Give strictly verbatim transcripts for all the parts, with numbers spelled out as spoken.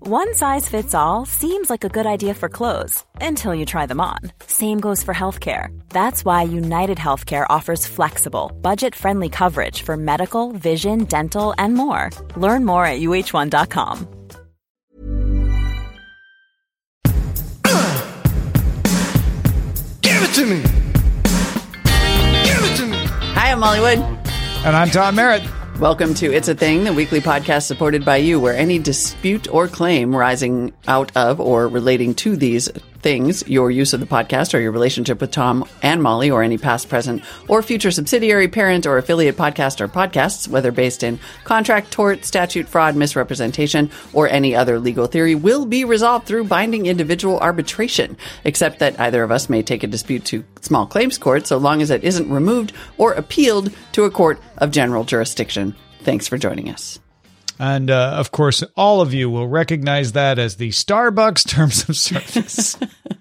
One size fits all seems like a good idea for clothes until you try them on. Same goes for healthcare. That's why United Healthcare offers flexible, budget-friendly coverage for medical, vision, dental, and more. Learn more at U H one dot com. Give it to me! Give it to me! Hi, I'm Molly Wood. And I'm Tom Merritt. Welcome to It's a Thing, the weekly podcast supported by you, where any dispute or claim rising out of or relating to these things, your use of the podcast or your relationship with Tom and Molly or any past, present, or future subsidiary, parent, or affiliate podcast or podcasts, whether based in contract, tort, statute, fraud, misrepresentation, or any other legal theory, will be resolved through binding individual arbitration, except that either of us may take a dispute to small claims court so long as it isn't removed or appealed to a court of general jurisdiction. Thanks for joining us. And, uh, of course, all of you will recognize that as the Starbucks terms of service.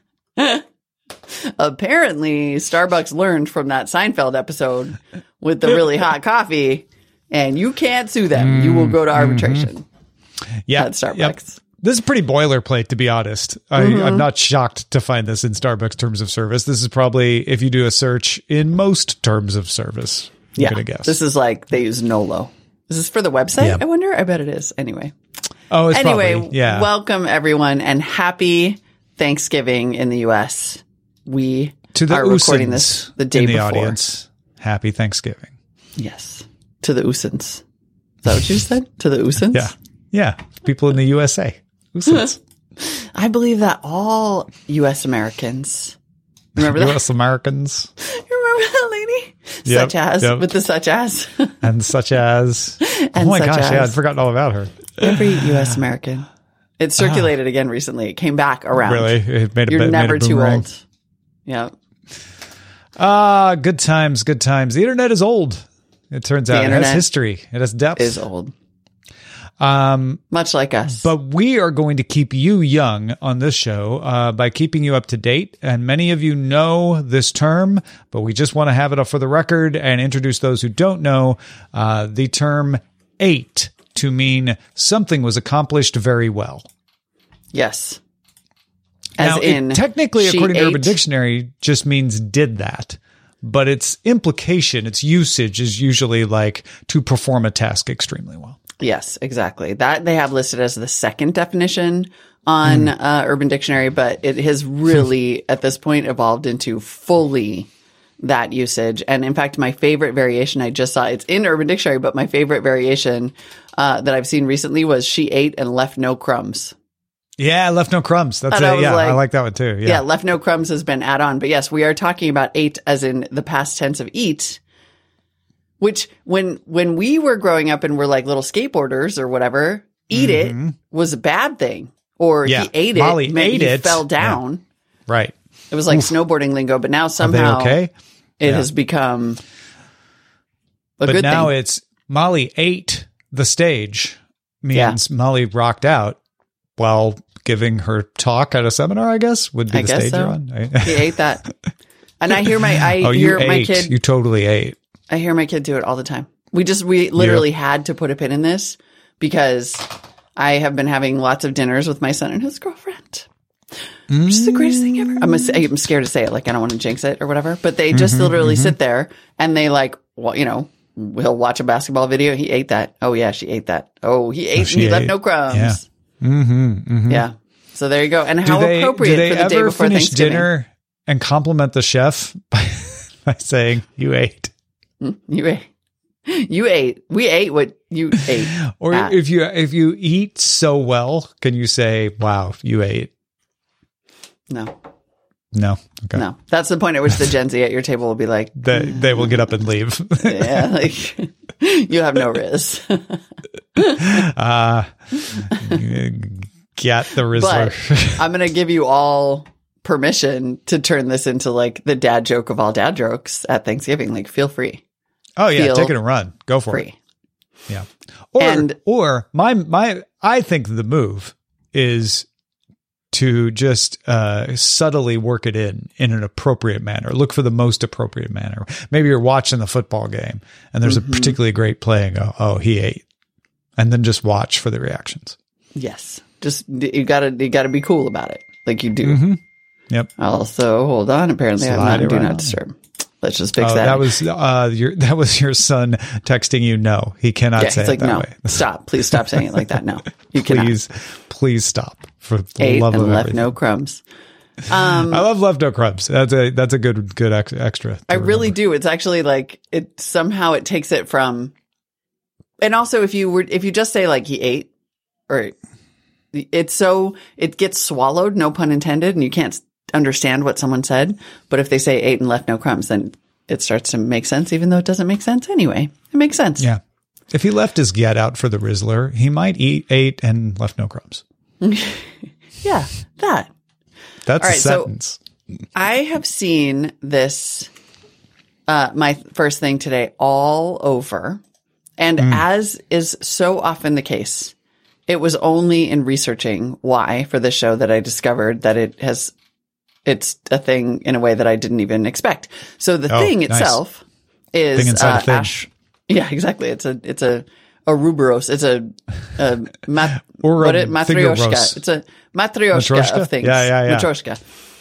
Apparently, Starbucks learned from that Seinfeld episode with the really hot coffee, and you can't sue them. Mm, you will go to arbitration. Mm-hmm. Yeah, at Starbucks. Yep. This is pretty boilerplate, to be honest. I, mm-hmm. I'm not shocked to find this in Starbucks terms of service. This is probably, if you do a search, in most terms of service. I'm yeah, gonna guess. This is like they use NOLO. Is this for the website? Yeah. I wonder. I bet it is. Anyway. Oh, it's anyway, probably, yeah. Welcome everyone and happy Thanksgiving in the U S. We to the are recording this the day in the before. Audience. Happy Thanksgiving. Yes. To the Usins. Is that what you said? To the Usins? Yeah. Yeah. People in the U S A. Usins. I believe that all U S Americans. Remember that? U S Americans. You remember that lady? Yep, such as, yep. with the such as. And such as. And oh my such gosh, as. yeah, I'd forgotten all about her. Every U S American. It circulated uh, again recently. It came back around. Really? It made a, You're made never a too boomerang. old. Yeah. Ah, uh, good times, good times. The internet is old. It turns the out it has history. It has depth. Is old. Um, Much like us. But we are going to keep you young on this show uh, by keeping you up to date. And many of you know this term, but we just want to have it up for the record and introduce those who don't know uh, the term eight to mean something was accomplished very well. Yes. As now, in, it technically, according ate. to Urban Dictionary, just means did that. But its implication, its usage is usually like to perform a task extremely well. Yes, exactly. That they have listed as the second definition on mm. uh, Urban Dictionary, but it has really, at this point, evolved into fully that usage. And in fact, my favorite variation I just saw, it's in Urban Dictionary, but my favorite variation uh, that I've seen recently was she ate and left no crumbs. Yeah, left no crumbs. That's it. Yeah, like, I like that one too. Yeah. yeah, left no crumbs has been add on. But yes, we are talking about ate as in the past tense of eat. Which when when we were growing up and were like little skateboarders or whatever, eat mm-hmm. it was a bad thing. Or yeah. he ate it, Molly meant ate he it. fell down. Yeah. Right. It was like Oof. snowboarding lingo, but now somehow okay? it yeah. has become a but good now thing. It's Molly ate the stage means yeah. Molly rocked out while giving her talk at a seminar, I guess, would be I the guess stage so. you're on. He ate that. And I hear my I oh, hear you my ate. kid You totally ate. I hear my kid do it all the time. We just, we literally yep. had to put a pin in this because I have been having lots of dinners with my son and his girlfriend. Mm. Which is the greatest thing ever. I'm, a, I'm scared to say it. Like, I don't want to jinx it or whatever. But they just mm-hmm, literally mm-hmm. sit there and they like, well, you know, he'll watch a basketball video. He ate that. Oh, yeah, she ate that. Oh, he ate oh, and he ate. left no crumbs. Yeah. Mm-hmm, mm-hmm. yeah. So there you go. And how do they, appropriate do they for the day ever before finish Thanksgiving. dinner and compliment the chef by, by saying, you ate? You ate. You ate. We ate what you ate. Or at. if you if you eat so well, can you say, wow, you ate? No. No. Okay. No. That's the point at which the Gen Z at your table will be like. They, they will get up and leave. yeah. Like, you have no riz. uh, get the Rizzler. But I'm going to give you all permission to turn this into like the dad joke of all dad jokes at Thanksgiving. Like, feel free. Oh yeah, Feel take it and run. Go for free. it. Yeah. Or and, or my my I think the move is to just uh, subtly work it in in an appropriate manner. Look for the most appropriate manner. Maybe you're watching the football game and there's mm-hmm. a particularly great play and go, oh, he ate. And then just watch for the reactions. Yes. Just you gotta you gotta be cool about it, like you do. Mm-hmm. Yep. Also, hold on. Apparently, I'm Slide not it do right not on. disturb. Let's just fix Oh, that. that was uh, your that was your son texting you. No, he cannot yeah, say he's it like, that no, way. stop. Please stop saying it like that. No, you cannot. Please, please stop. For the Ate love and of left everything. no crumbs. I love left no crumbs. That's a that's a good good ex- extra. to I really remember. do. It's actually like it somehow it takes it from, and also if you were if you just say like he ate, or it's so it gets swallowed, no pun intended, and you can't understand what someone said. But if they say ate and left no crumbs, then it starts to make sense, even though it doesn't make sense anyway. It makes sense. Yeah. If he left his get out for the Rizzler, he might eat ate and left no crumbs. Yeah, that. That's All a right, so- sentence. I have seen this, uh, my first thing today all over. And as is so often the case, it was only in researching why for this show that I discovered that it has, it's a thing in a way that I didn't even expect. So the Oh, thing nice. itself is, Thing inside a uh, thing. Ash. Yeah, exactly. It's a, it's a, a Ruberos. It's a, a mat, Or a what it, matryoshka. Fingerros. It's a matryoshka, Matryoshka? of things. Yeah, yeah, yeah. Matryoshka.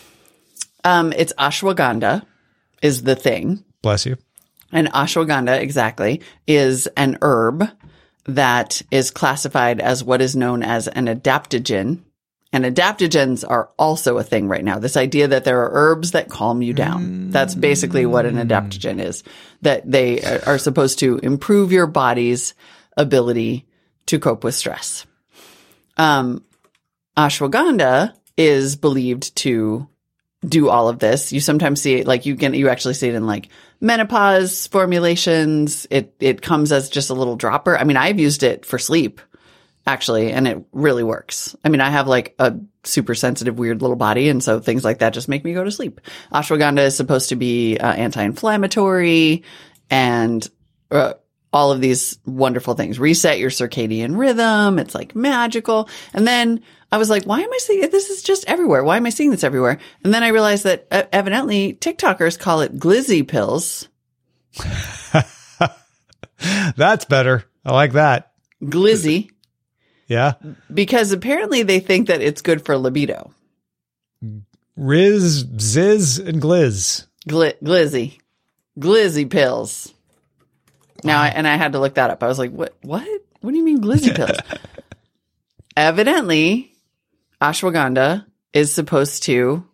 Um, it's ashwagandha is the thing. Bless you. And ashwagandha, exactly, is an herb that is classified as what is known as an adaptogen. And adaptogens are also a thing right now. This idea that there are herbs that calm you down. That's basically what an adaptogen is. That they are supposed to improve your body's ability to cope with stress. Um, ashwagandha is believed to do all of this. You sometimes see it, like you can, you actually see it in like menopause formulations. It, it comes as just a little dropper. I mean, I've used it for sleep actually, and it really works. I mean, I have like a super sensitive, weird little body. And so things like that just make me go to sleep. Ashwagandha is supposed to be uh, anti-inflammatory and, uh, all of these wonderful things. Reset your circadian rhythm. It's like magical. And then I was like, why am I seeing this? Is just everywhere. Why am I seeing this everywhere? And then I realized that uh, evidently TikTokers call it glizzy pills. That's better. I like that. Glizzy. Yeah. Because apparently they think that it's good for libido. Riz, Ziz, and Gliz. Gli- glizzy. Glizzy pills. Now, I, and I had to look that up. I was like, what, what? What do you mean glizzy pills? Evidently, ashwagandha is supposed to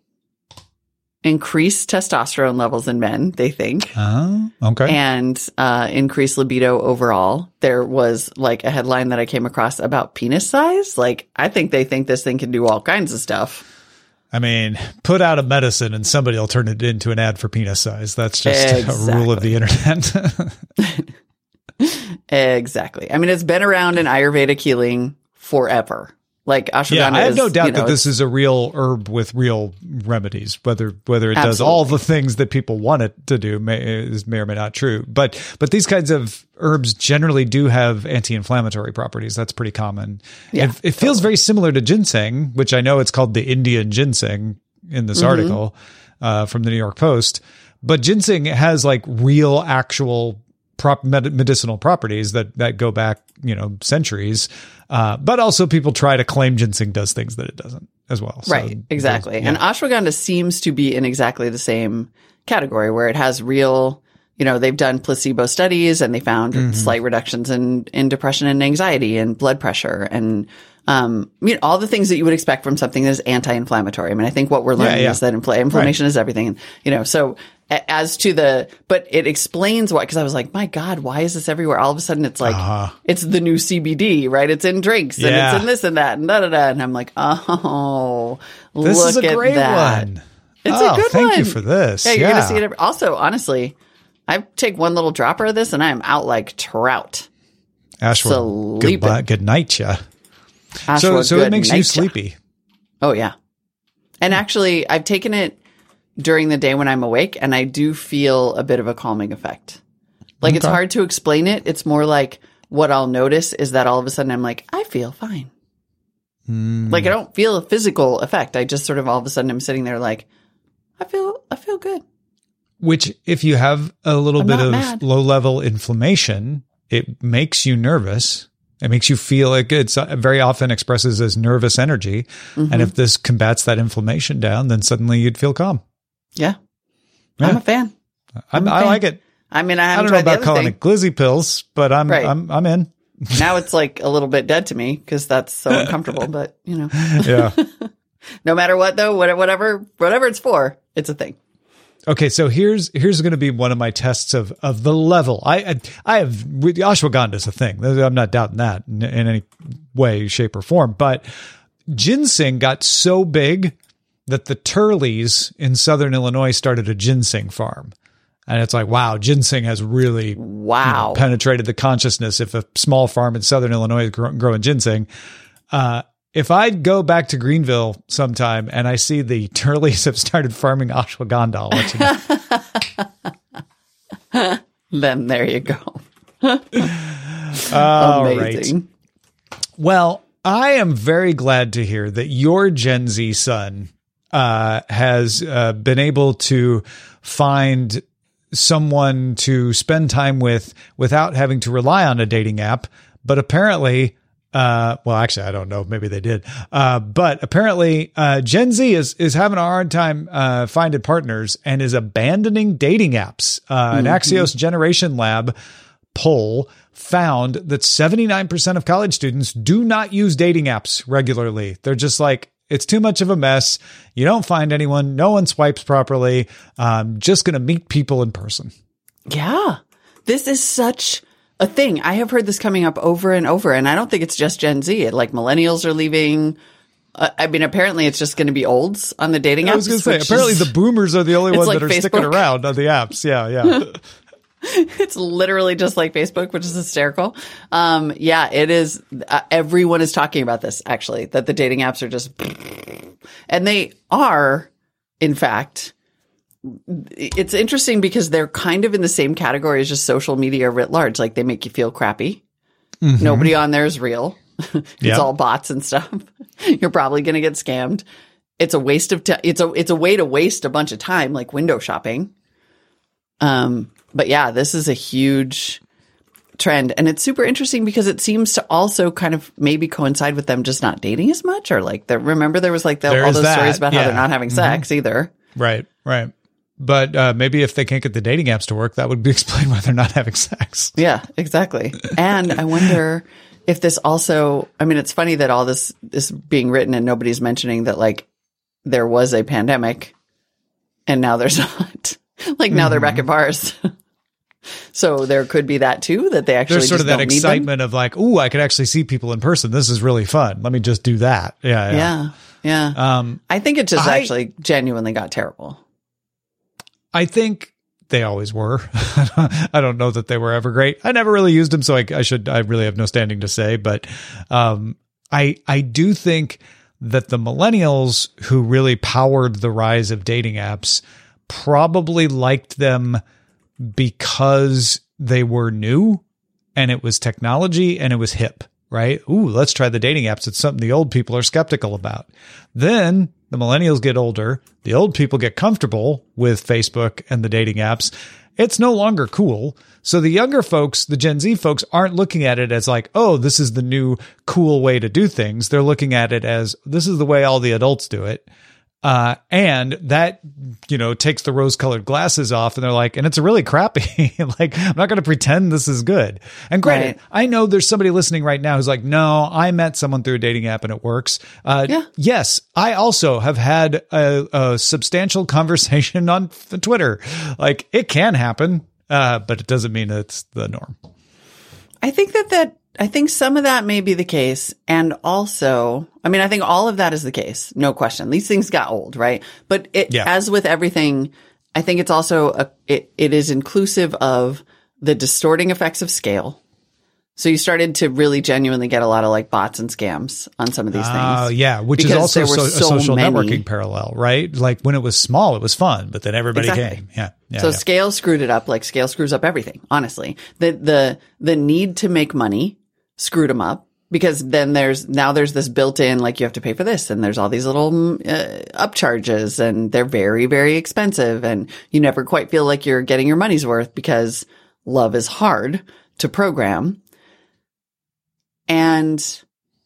increase testosterone levels in men, they think, Oh, okay. and uh, increase libido overall. There was like a headline that I came across about penis size. Like, I think they think this thing can do all kinds of stuff. I mean, put out a medicine and somebody will turn it into an ad for penis size. That's just Exactly. a rule of the internet. Exactly. I mean, it's been around in Ayurvedic healing forever. Like ashwagandha Yeah, I have is, no doubt you know, that this is a real herb with real remedies. Whether whether it does all the things that people want it to do may, is may or may not true. But but these kinds of herbs generally do have anti-inflammatory properties. That's pretty common. Yeah, it, it feels very similar to ginseng, which I know it's called the Indian ginseng in this Mm-hmm. article uh, from the New York Post. But ginseng has like real, actual prop med- medicinal properties that that go back, you know, centuries. Uh, but also people try to claim ginseng does things that it doesn't as well. So right, exactly. there's- yeah. And ashwagandha seems to be in exactly the same category where it has real, you know, they've done placebo studies and they found Mm-hmm. slight reductions in, in depression and anxiety and blood pressure and, um, you know, all the things that you would expect from something that is anti-inflammatory. I mean, I think what we're learning yeah. is that infl- inflammation is everything. And, you know, so a- as to the, but it explains why, because I was like, my God, why is this everywhere? All of a sudden it's like, Uh-huh. it's the new C B D, right? It's in drinks and Yeah. it's in this and that and da da da. And I'm like, oh, This look is a at great that. one. It's oh, a good thank one. you for this. Yeah, Yeah, you're gonna see it. Every- also, honestly, I take one little dropper of this and I am out like trout. Ashwin, Sleeping. goodbye, good night, ya. So, Ashwa, so good it makes you nature. sleepy. Oh yeah, and actually, I've taken it during the day when I'm awake, and I do feel a bit of a calming effect. Like it's Okay. hard to explain it. It's more like what I'll notice is that all of a sudden I'm like, I feel fine. Mm. Like I don't feel a physical effect. I just sort of all of a sudden I'm sitting there like, I feel, I feel good. Which, if you have a little I'm bit not of mad. low level inflammation, it makes you nervous. It makes you feel like it's uh, very often expresses as nervous energy. Mm-hmm. And if this combats that inflammation down, then suddenly you'd feel calm. Yeah. yeah. I'm a fan. I'm, I'm a I fan. like it. I mean, I I haven't don't know tried about the calling thing. it glizzy pills, but I'm, Right. I'm, I'm in. Now it's like a little bit dead to me because that's so uncomfortable, but you know, Yeah. no matter what though, whatever, whatever it's for, it's a thing. Okay, so here's here's going to be one of my tests of of the level. I I, I have with ashwagandha is a thing. I'm not doubting that in, in any way, shape, or form. But ginseng got so big that the Turleys in Southern Illinois started a ginseng farm, and it's like, wow, ginseng has really Wow. you know, penetrated the consciousness. If a small farm in Southern Illinois is grow, growing ginseng, uh, if I go back to Greenville sometime and I see the Turleys have started farming ashwagandha, I'll let you know. Then there you go. All Amazing. right. Well, I am very glad to hear that your Gen Z son uh, has uh, been able to find someone to spend time with without having to rely on a dating app. But apparently, uh, well, actually, I don't know. Maybe they did. Uh, but apparently, uh, Gen Z is, is having a hard time, uh, finding partners and is abandoning dating apps. Uh, an Mm-hmm. Axios Generation Lab poll found that seventy-nine percent of college students do not use dating apps regularly. They're just like, it's too much of a mess. You don't find anyone. No one swipes properly. Um, just going to meet people in person. Yeah. This is such a thing. I have heard this coming up over and over, and I don't think it's just Gen Z. It, like millennials are leaving. Uh, I mean, apparently it's just going to be olds on the dating apps. I was going to say, which apparently is- the boomers are the only It's ones like that are sticking Facebook. around on the apps. Yeah, yeah. It's literally just like Facebook, which is hysterical. Um, yeah, it is. Uh, everyone is talking about this, actually, that the dating apps are just, and they are, in fact, it's interesting because they're kind of in the same category as just social media writ large. Like they make you feel crappy. Mm-hmm. Nobody on there is real. It's Yeah. all bots and stuff. You're probably going to get scammed. It's a waste of time. It's a, it's a way to waste a bunch of time, like window shopping. Um, But yeah, this is a huge trend. And it's super interesting because it seems to also kind of maybe coincide with them just not dating as much. Or like, the, remember there was like the, There all is those that. stories about Yeah. how they're not having Mhm. sex either. Right, right. But uh, maybe if they can't get the dating apps to work, that would be explain why they're not having sex. Yeah, exactly. And I wonder if this also, I mean, it's funny that all this is being written and nobody's mentioning that like there was a pandemic and now there's not. Like now mm-hmm. they're back at bars. So there could be that too, that they actually There's sort just of that don't need excitement them. of like, ooh, I could actually see people in person. This is really fun. Let me just do that. Yeah, yeah. Yeah, yeah. Um, I think it just I, actually genuinely got terrible. I think they always were. I don't know that they were ever great. I never really used them, so I, I should. I really have no standing to say. But um, I I do think that the millennials who really powered the rise of dating apps probably liked them because they were new and it was technology and it was hip, right? Ooh, let's try the dating apps. It's something the old people are skeptical about. Then the millennials get older. The old people get comfortable with Facebook and the dating apps. It's no longer cool. So the younger folks, the Gen Z folks, aren't looking at it as like, oh, this is the new cool way to do things. They're looking at it as this is the way all the adults do it. Uh, and that, you know, takes the rose colored glasses off and they're like, and it's really crappy. Like, I'm not going to pretend this is good. And granted, right. I know there's somebody listening right now who's like, no, I met someone through a dating app and it works. Uh, yeah. Yes, I also have had a, a substantial conversation on Twitter. Like it can happen, uh, but it doesn't mean it's the norm. I think that that, I think some of that may be the case. And also, I mean, I think all of that is the case. No question. These things got old, right? But it, yeah. as with everything, I think it's also, a, it, it is inclusive of the distorting effects of scale. So you started to really genuinely get a lot of like bots and scams on some of these things. Oh, uh, yeah. Which is also so, so a social many. networking parallel, right? Like when it was small, it was fun, but then everybody exactly. came. Yeah. yeah so yeah. scale screwed it up. Like scale screws up everything, honestly. The, the, the need to make money screwed them up because then there's, now there's this built in, like you have to pay for this and there's all these little uh, upcharges and they're very, very expensive and you never quite feel like you're getting your money's worth because love is hard to program. And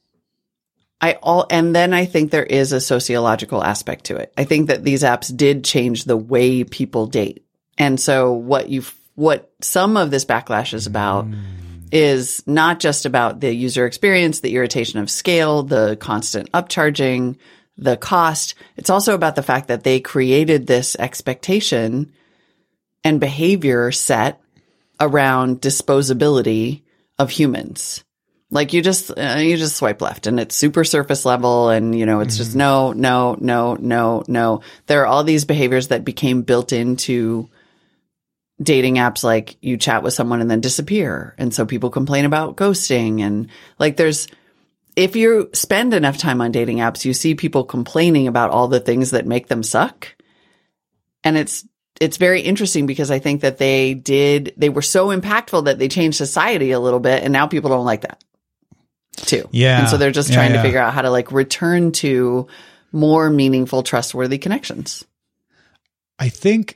I all, and then I think there is a sociological aspect to it. I think that these apps did change the way people date. And so what you, what some of this backlash is about mm. is not just about the user experience, the irritation of scale, the constant upcharging, the cost. It's also about the fact that they created this expectation and behavior set around disposability of humans. Like you just, uh, you just swipe left and it's super surface level and, you know, it's mm-hmm. just no, no, no, no, no. There are all these behaviors that became built into dating apps, like you chat with someone and then disappear. And so people complain about ghosting. And like there's, if you spend enough time on dating apps, you see people complaining about all the things that make them suck. And it's, it's very interesting because I think that they did, they were so impactful that they changed society a little bit. And now people don't like that too. Yeah. And so they're just yeah, trying yeah. to figure out how to like return to more meaningful, trustworthy connections. I think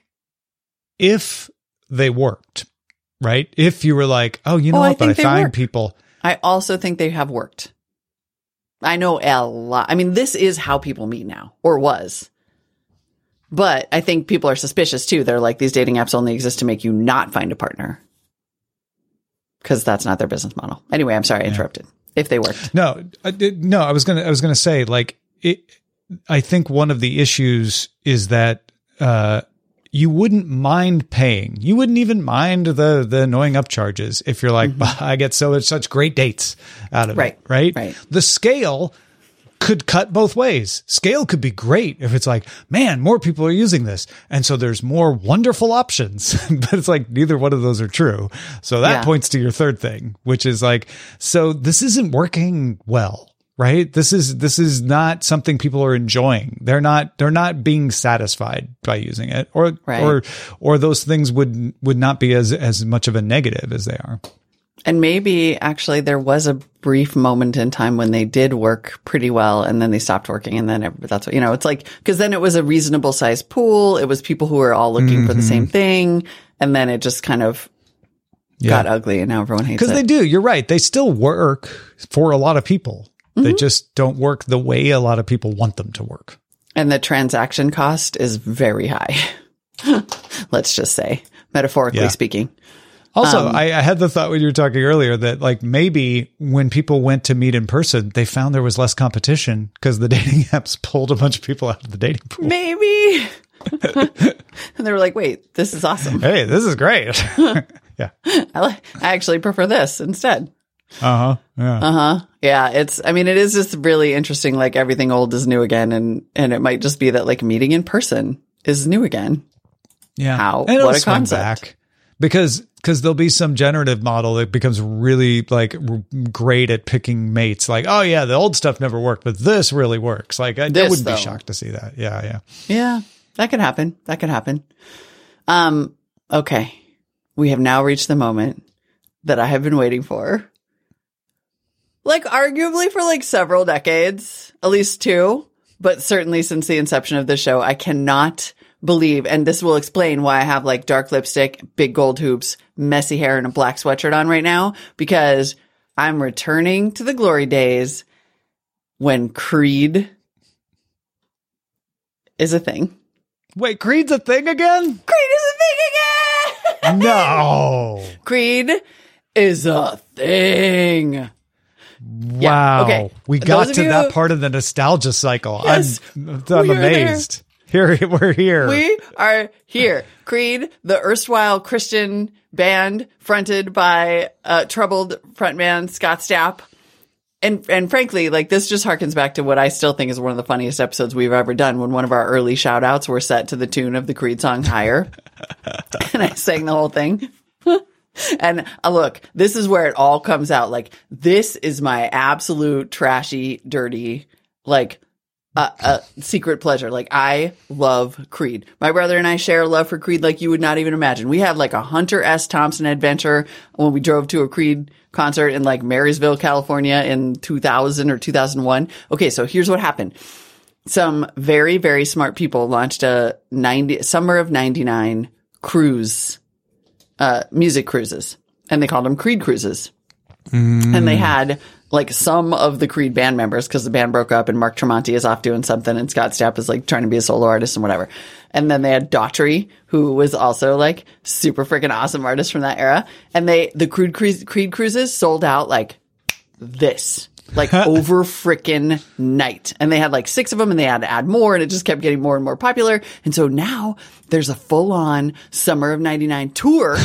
if they worked, right? If you were like, oh, you know oh, what, I but I find work. people. I also think they have worked. I know a lot. I mean, this is how people meet now, or was. But I think people are suspicious too. They're like, these dating apps only exist to make you not find a partner. Because that's not their business model. Anyway, I'm sorry I interrupted. Yeah. If they worked. No, I did, no, I was going to, I was going to say like, it, I think one of the issues is that, uh, you wouldn't mind paying. You wouldn't even mind the, the annoying upcharges if you're like, mm-hmm. I get so such great dates out of right, it. Right. Right. The scale could cut both ways. Scale could be great if it's like, man, more people are using this. And so there's more wonderful options, but it's like neither one of those are true. So that yeah. points to your third thing, which is like, so this isn't working well, right? This is, this is not something people are enjoying. They're not, they're not being satisfied by using it, or, right. or, or those things would, would not be as, as much of a negative as they are. And maybe actually there was a brief moment in time when they did work pretty well and then they stopped working. And then it, that's what, you know, it's like, because then it was a reasonable sized pool. It was people who were all looking mm-hmm. for the same thing. And then it just kind of yeah. got ugly and now everyone hates it. Because they do. You're right. They still work for a lot of people. Mm-hmm. They just don't work the way a lot of people want them to work. And the transaction cost is very high. Let's just say, metaphorically yeah. speaking. Also, um, I, I had the thought when you were talking earlier that like maybe when people went to meet in person, they found there was less competition because the dating apps pulled a bunch of people out of the dating pool. Maybe. And they were like, wait, this is awesome. Hey, this is great. yeah. I, like, I actually prefer this instead. Uh-huh. Yeah. Uh-huh. Yeah. It's, I mean, it is just really interesting. Like everything old is new again. And, and it might just be that like meeting in person is new again. Yeah. How? And what a concept. Back because, because there'll be some generative model that becomes really like r- great at picking mates. Like, oh yeah, the old stuff never worked, but this really works. Like I, this, I wouldn't though. be shocked to see that. Yeah. Yeah. Yeah. That could happen. That could happen. Um, okay. We have now reached the moment that I have been waiting for. Like arguably for like several decades, at least two, but certainly since the inception of the show, I cannot believe, and this will explain why I have like dark lipstick, big gold hoops, messy hair, and a black sweatshirt on right now, because I'm returning to the glory days when Creed is a thing. Wait, Creed's a thing again? Creed is a thing again! No! Creed is a thing. Wow. Yeah, okay. We got to you, that part of the nostalgia cycle. Yes, I'm, I'm amazed. Here. We're here. We are here. Creed, the erstwhile Christian band fronted by uh, troubled frontman Scott Stapp. And and frankly, like this just harkens back to what I still think is one of the funniest episodes we've ever done, when one of our early shout outs were set to the tune of the Creed song Higher. And I sang the whole thing. And uh, look, this is where it all comes out. Like, this is my absolute trashy, dirty, like, uh, uh, secret pleasure. Like, I love Creed. My brother and I share a love for Creed like you would not even imagine. We had like a Hunter S. Thompson adventure when we drove to a Creed concert in like Marysville, California in two thousand or two thousand one. Okay, so here's what happened. Some very, very smart people launched a ninety summer of ninety-nine cruise. Uh, music cruises, and they called them Creed cruises. Mm. And they had like some of the Creed band members, because the band broke up and Mark Tremonti is off doing something and Scott Stapp is like trying to be a solo artist and whatever. And then they had Daughtry, who was also like super freaking awesome artist from that era. And they, the Creed, Creed cruises sold out like this, like over freaking night. And they had like six of them and they had to add more and it just kept getting more and more popular. And so now there's a full on Summer of ninety-nine tour.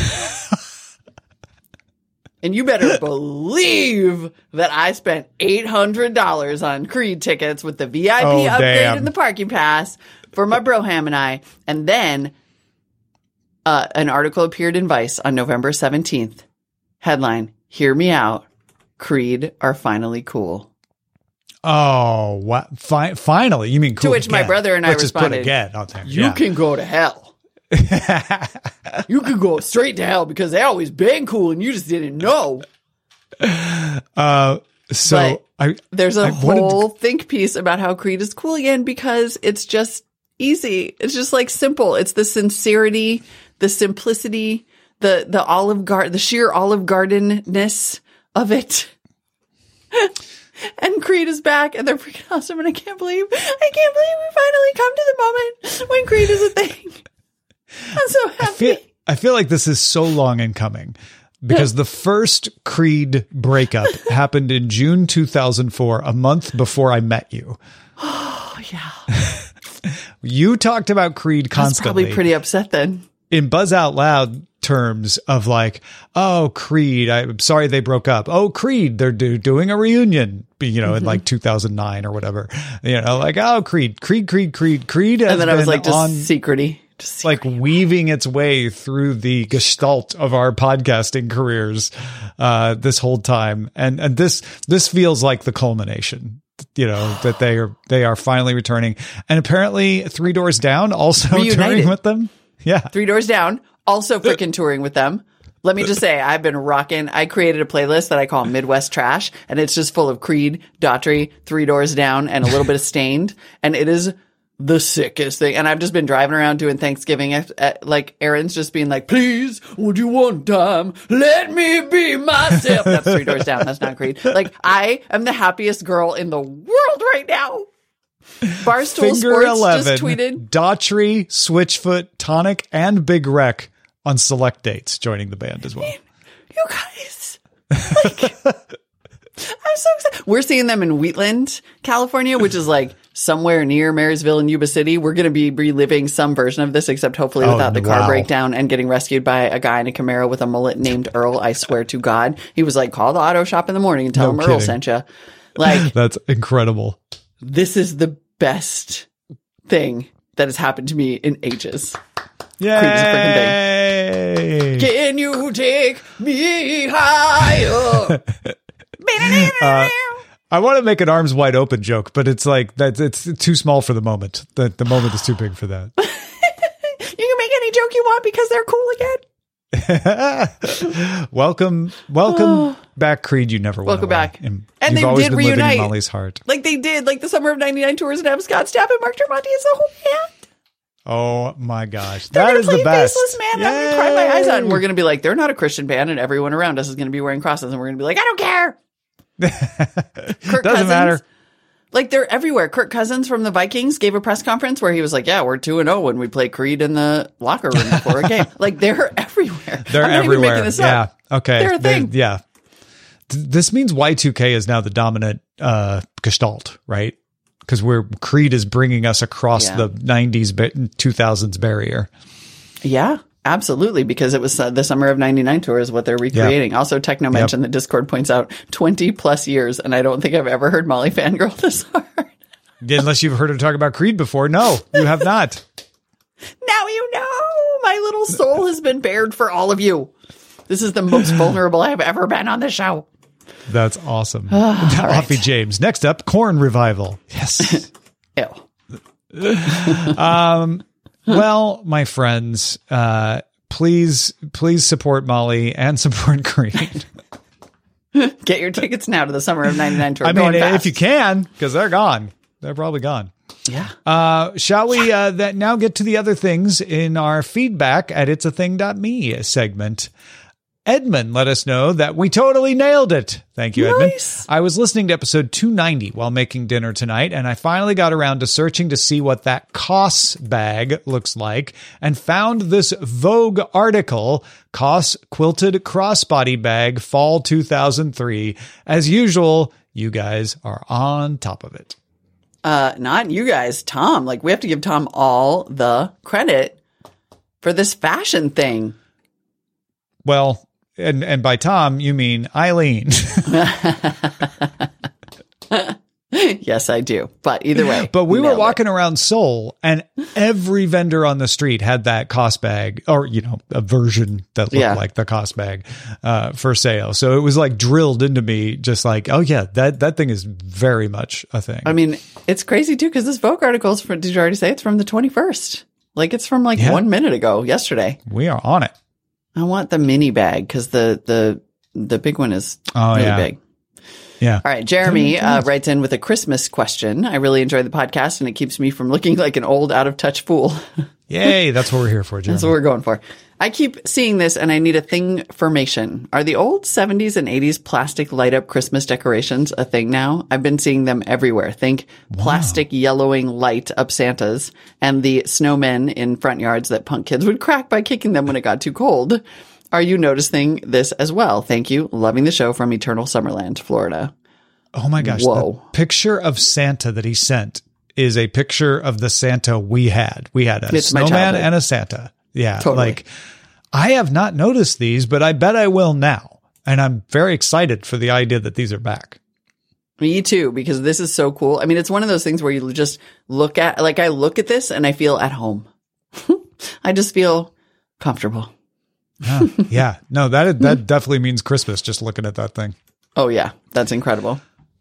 And you better believe that I spent eight hundred dollars on Creed tickets with the V I P Oh, upgrade damn. and the parking pass for my broham and I. And then uh, an article appeared in Vice on November seventeenth. Headline, hear me out. Creed are finally cool. Oh, what? Fi- finally? You mean cool To which again. my brother and I Let's responded, just put again out there. You Yeah. can go to hell. You could go straight to hell because they always been cool and you just didn't know. Uh, so But I There's a I wanted to- whole think piece about how Creed is cool again because it's just easy. It's just like simple. It's the sincerity, the simplicity, the the Olive Garden, the sheer Olive Garden-ness of it. And Creed is back and they're freaking awesome and I can't believe, I can't believe we finally come to the moment when Creed is a thing. I'm so happy. I feel, I feel like this is so long in coming because the first Creed breakup happened in June two thousand four, a month before I met you. Oh, yeah. You talked about Creed I was constantly. probably pretty upset then. In Buzz Out Loud terms of like, oh, Creed, I'm sorry they broke up. Oh, Creed, they're do- doing a reunion, you know, mm-hmm. in like two thousand nine or whatever. You know, like, oh, Creed, Creed, Creed, Creed, Creed. Has And then I was been like, just on, secrety. Just like weaving its way through the gestalt of our podcasting careers uh, this whole time. And and this this feels like the culmination. You know, that they are they are finally returning. And apparently Three Doors Down also Reunited. touring with them. Yeah. Three Doors Down, also freaking touring with them. Let me just say, I've been rocking. I created a playlist that I call Midwest Trash, and it's just full of Creed, Daughtry, Three Doors Down, and a little bit of Stained. And it is the sickest thing. And I've just been driving around doing Thanksgiving, at, at, like Aaron's just being like, please, would you one time let me be myself? That's Three Doors Down. That's not Creed. Like, I am the happiest girl in the world right now. Barstool Finger Sports eleven, just tweeted. Daughtry, Switchfoot, Tonic, and Big Wreck on select dates joining the band as well. You guys, like, I'm so excited. We're seeing them in Wheatland, California, which is like somewhere near Marysville and Yuba City. We're going to be reliving some version of this, except hopefully Oh, without the car wow. breakdown and getting rescued by a guy in a Camaro with a mullet named Earl. I swear to God. He was like, call the auto shop in the morning and tell No him Earl kidding. sent you. Like, That's incredible. this is the best thing that has happened to me in ages. Yay! Can you take me higher? Uh, I want to make an arms wide open joke, but it's like that. It's too small for the moment. The, the moment is too big for that. You can make any joke you want because they're cool again. welcome, welcome back, Creed. You never went Welcome away. back. And, And you've they always did been living reunite. in Molly's heart. Like they did, like the Summer of ninety-nine tours and have Scott Stapp and Mark Tremonti as the whole band. Oh my gosh, They're that gonna is play the best. Faceless Man, and I'm going to cry my eyes out. And we're going to be like, they're not a Christian band, and everyone around us is going to be wearing crosses, and we're going to be like, I don't care. Kirk Doesn't Cousins, matter. Like they're everywhere. Kirk Cousins from the Vikings gave a press conference where he was like, "Yeah, we're two and zero when we play Creed in the locker room before a game." Like they're everywhere. They're I'm not everywhere. Even making this yeah. up. Okay. They're a thing. yeah. Th- This means Y two K is now the dominant uh, gestalt, right? Because we're Creed is bringing us across Yeah. the nineties, two thousands barrier. Yeah, absolutely. Because it was uh, the Summer of ninety-nine tour is what they're recreating. Also, Techno mentioned that Discord points out twenty plus years, and I don't think I've ever heard Molly fangirl this hard. Unless you've heard her talk about Creed before. No, you have not. Now you know. My little soul has been bared for all of you. This is the most vulnerable I've ever been on the show. That's awesome. right. Offie James. Next up, Korn Revival. Yes. Ew. Well, my friends, uh, please, please support Molly and support Creed. Get your tickets now to the Summer of ninety-nine tour. I mean, Going fast. if you can, because they're gone. They're probably gone. Yeah. Uh, shall we uh, that now get to the other things in our feedback at its a thing dot me segment? Edmund let us know that we totally nailed it. Thank you, Edmund. Nice. I was listening to episode two ninety while making dinner tonight, and I finally got around to searching to see what that C O S bag looks like and found this Vogue article, C O S Quilted Crossbody Bag Fall two thousand three. As usual, you guys are on top of it. Uh, not you guys, Tom. Like, we have to give Tom all the credit for this fashion thing. Well, and and by Tom, you mean Eileen. Yes, I do. But either way. But we were nailed walking it. around Seoul, and every vendor on the street had that C O S bag, or, you know, a version that looked Yeah. like the C O S bag uh, for sale. So it was like drilled into me, just like, oh, yeah, that, that thing is very much a thing. I mean, it's crazy, too, because this Vogue article is from, did you already say it's from the twenty-first? Like, it's from like Yeah. one minute ago, yesterday. We are on it. I want the mini bag because the, the, the big one is Oh, really yeah. big. Yeah. All right. Jeremy uh, writes in with a Christmas question. I really enjoy the podcast and it keeps me from looking like an old, out of touch fool. Yay. That's what we're here for, Jeremy. That's what we're going for. I keep seeing this and I need a thing formation. Are the old seventies and eighties plastic light up Christmas decorations a thing now? I've been seeing them everywhere. Think plastic yellowing light up Santas and the snowmen in front yards that punk kids would crack by kicking them when it got too cold. Are you noticing this as well? Thank you. Loving the show from Eternal Summerland, Florida. Oh my gosh. Whoa. The picture of Santa that he sent is a picture of the Santa we had. We had a It's my snowman childhood. and a Santa. Yeah. Totally. Like, I have not noticed these, but I bet I will now. And I'm very excited for the idea that these are back. Me too, because this is so cool. I mean, it's one of those things where you just look at, like I look at this and I feel at home. I just feel comfortable. Yeah. yeah. No, that, that definitely means Christmas, just looking at that thing. Oh yeah, that's incredible.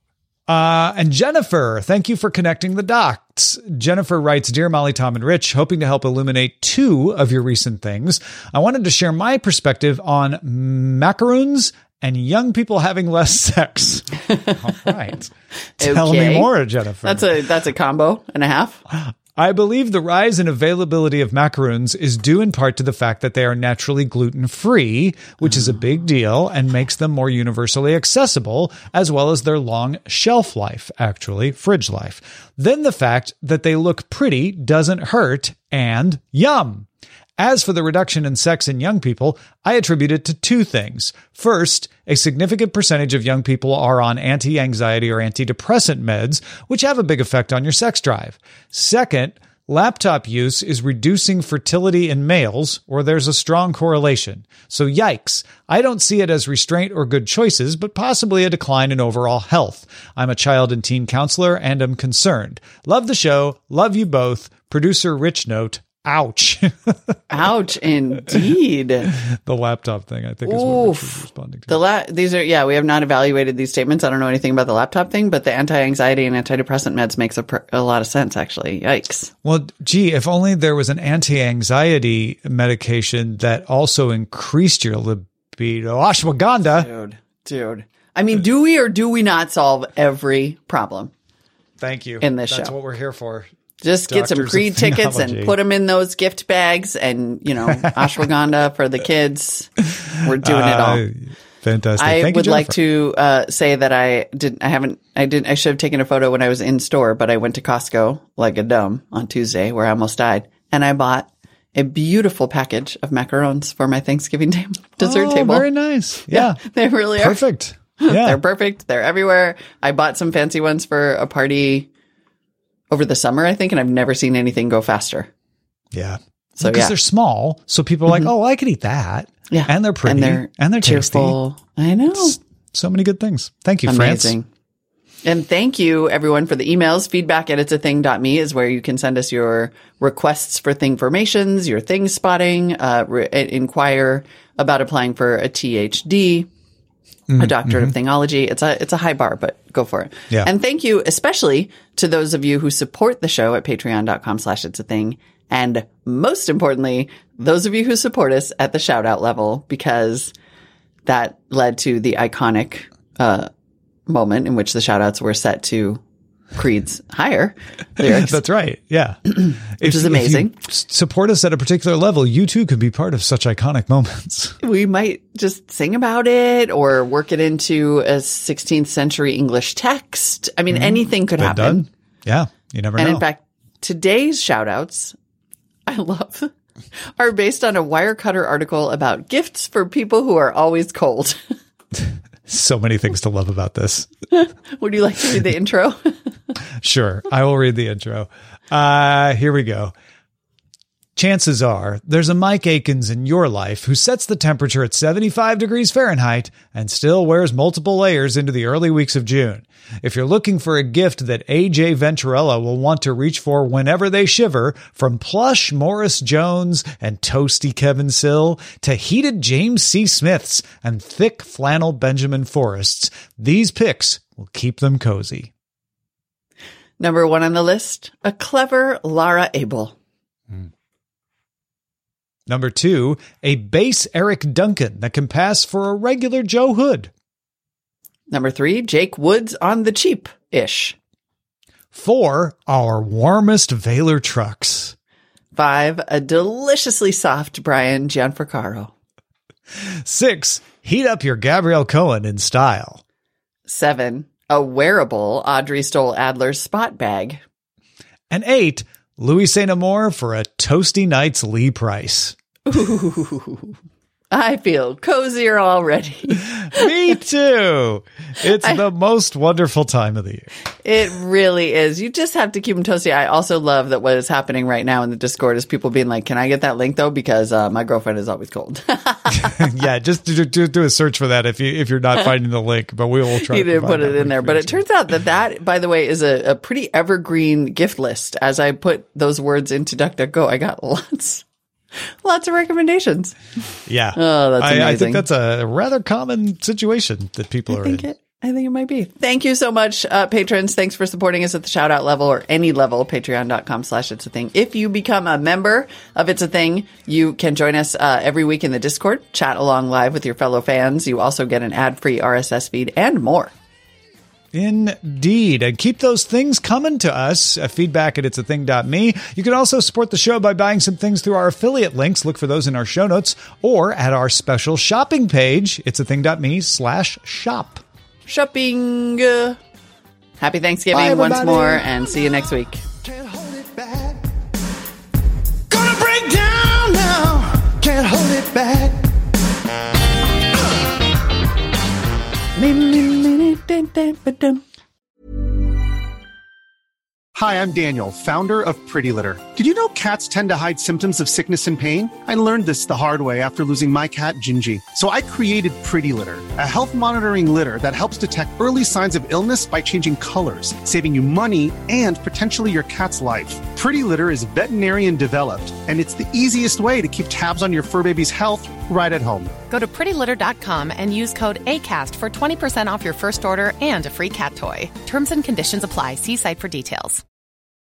Uh, and Jennifer, thank you for connecting the dots. Jennifer writes, Dear Molly, Tom, and Rich, hoping to help illuminate two of your recent things. I wanted to share my perspective on macaroons and young people having less sex. All right. Tell Okay. me more, Jennifer. That's a that's a combo and a half. I believe the rise in availability of macaroons is due in part to the fact that they are naturally gluten-free, which is a big deal and makes them more universally accessible, as well as their long shelf life, actually, fridge life. Then the fact that they look pretty doesn't hurt, and yum! As for the reduction in sex in young people, I attribute it to two things. First, a significant percentage of young people are on anti-anxiety or antidepressant meds, which have a big effect on your sex drive. Second, laptop use is reducing fertility in males, or there's a strong correlation. So yikes, I don't see it as restraint or good choices, but possibly a decline in overall health. I'm a child and teen counselor and am concerned. Love the show. Love you both. Producer Rich note. Ouch. Ouch, indeed. The laptop thing, I think, is what Rich was Oof. responding to. The la- these are yeah. We have not evaluated these statements. I don't know anything about the laptop thing, but the anti-anxiety and antidepressant meds makes a, pr- a lot of sense. Actually, yikes. Well, gee, if only there was an anti-anxiety medication that also increased your libido. Ashwagandha. Dude, dude. I mean, do we or do we not solve every problem? Thank you. In this That's show. what we're here for. Just get some Doctors of pre-tickets and theology. put them in those gift bags, and you know, ashwagandha for the kids. We're doing it all. Uh, fantastic. I Thank would you, like Jennifer. to uh, say that I didn't. I haven't. I didn't. I should have taken a photo when I was in store, but I went to Costco like a dumb on Tuesday, where I almost died, and I bought a beautiful package of macarons for my Thanksgiving ta- dessert Oh, table. very nice. Yeah. They really are Perfect. Yeah. They're perfect. They're everywhere. I bought some fancy ones for a party over the summer, I think, and I've never seen anything go faster. Yeah. So, because yeah. they're small, so people are like, "Oh, I could eat that." Yeah, and they're pretty, and they're, and they're cheerful. tasty. I know. So many good things. Thank you, Amazing. France. And thank you, everyone, for the emails. Feedback at it's a thing dot me is where you can send us your requests for thing formations, your thing spotting, uh, re- inquire about applying for a T H D, a doctorate of thingology. It's a it's a high bar, but go for it. Yeah. And thank you especially to those of you who support the show at patreon dot com slash it's a thing. And most importantly, those of you who support us at the shout out level, because that led to the iconic uh, moment in which the shout outs were set to Creed's Higher lyrics. That's right. Yeah. Which if, is amazing. If you support us at a particular level, you too could be part of such iconic moments. We might just sing about it or work it into a sixteenth century English text. I mean, mm-hmm. anything could Been happen. Done. Yeah. You never and know. And in fact, today's shout outs, I love, are based on a Wirecutter article about gifts for people who are always cold. So many things to love about this. Would you like to read the intro? Sure. I will read the intro. Uh, here we go. Chances are there's a Mike Akins in your life who sets the temperature at seventy-five degrees Fahrenheit and still wears multiple layers into the early weeks of June. If you're looking for a gift that A J Venturella will want to reach for whenever they shiver, from plush Morris Jones and toasty Kevin Sill to heated James C. Smiths and thick flannel Benjamin Forrests, these picks will keep them cozy. Number one on the list, a clever Lara Abel. Mm. Number two, a bass Eric Duncan that can pass for a regular Joe Hood. Number three, Jake Woods on the cheap-ish. Four, our warmest Valor trucks. Five, a deliciously soft Brian Gianfrancaro. Six, heat up your Gabrielle Cohen in style. Seven, a wearable Audrey Stoll Adler spot bag. And eight, Louis Saint Amour for a toasty night's Lee Price. Ooh, I feel cozier already. Me too. It's I, the most wonderful time of the year. It really is. You just have to keep them toasty. I also love that what is happening right now in the Discord is people being like, can I get that link though? Because uh, my girlfriend is always cold. Yeah, just do, do, do a search for that if, you, if you're not finding the link, but we will try you to didn't put it in there. But it turns out that that, by the way, is a, a pretty evergreen gift list. As I put those words into DuckDuckGo, I got lots. Lots of recommendations. Yeah. Oh, that's amazing. I, I think that's a rather common situation that people I are think in. It, I think it might be. Thank you so much, uh, patrons. Thanks for supporting us at the shout out level or any level, patreon.com slash it's a thing. If you become a member of It's a Thing, you can join us uh, every week in the Discord, chat along live with your fellow fans. You also get an ad-free R S S feed and more. Indeed. And keep those things coming to us. Uh, feedback at its a thing dot me. You can also support the show by buying some things through our affiliate links. Look for those in our show notes or at our special shopping page, its a thing dot me slash shop. Shopping. Happy Thanksgiving Bye, once more and see you next week. Can't hold it back. Gonna break down now. Can't hold it back. Hi, I'm Daniel, founder of Pretty Litter. Did you know cats tend to hide symptoms of sickness and pain? I learned this the hard way after losing my cat, Gingy. So I created Pretty Litter, a health monitoring litter that helps detect early signs of illness by changing colors, saving you money and potentially your cat's life. Pretty Litter is veterinarian developed, and it's the easiest way to keep tabs on your fur baby's health right at home. Go to pretty litter dot com and use code ACAST for twenty percent off your first order and a free cat toy. Terms and conditions apply. See site for details.